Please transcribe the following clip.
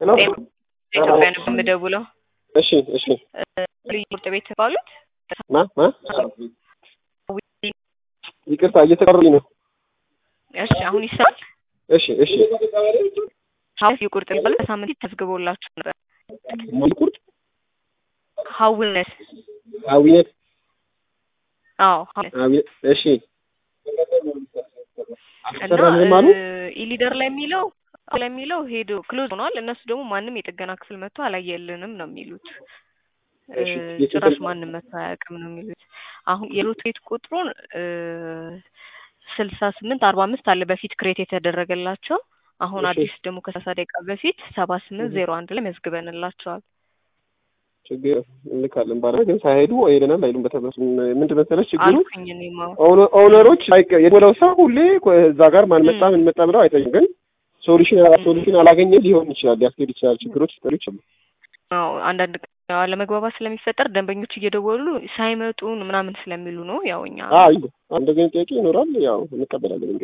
ኢትዮጵያ ነው የምደውለው። እሺ ሪፖርት ቤት ባሉት ይቅርታ እየተቀረኝ ነው። እሺ አሁን ይሰማል? እሺ ሀውስ ይቁርጥ ይባላል። በሳምንት ተዝግቦላችሁ ነበር። ይቁርጥ ሀውነት አዊነት እሺ እና ኢሊደር ላይ የሚለው ሄዶ ክሎዝ ሆኗል። እነሱ ደግሞ ማንም የጥገና ክፍል መጥቶ አላየልንም ነው የሚሉት። ጭራሽ ማንም መጥቶ አያውቅም ነው የሚሉት። አሁን የሎት ቤት ቁጥሩን 6845 አለ በፊት ክሬት የተደረገላቸው። አሁን አዲስ ደግሞ ከ30 ደቂቃ በፊት 7801 ላይ መዝግበንላቸዋል። ችግር እንልካለን ባለ ግን ሳይሄዱ አይደናል አይሉም። በተመስ ምንድን መሰለሽ ችግሩ ኦነሮች የሞላው ሰው ሁሌ እዛ ጋር ማን መጣ ብለው አይጠይቁም። ግን ሶሉሽን አላገኘ ሊሆን ይችላል፣ ሊያስኬድ ይችላል። ችግሮች ይፈጠሩ ይችላል። አዎ አንዳንድ ለመግባባት ስለሚፈጠር ደንበኞች እየደወሉ ሳይመጡ ምናምን ስለሚሉ ነው። ያው እኛ እንደዚህ ጥያቄ ይኖራል። ያው እንቀበላለን።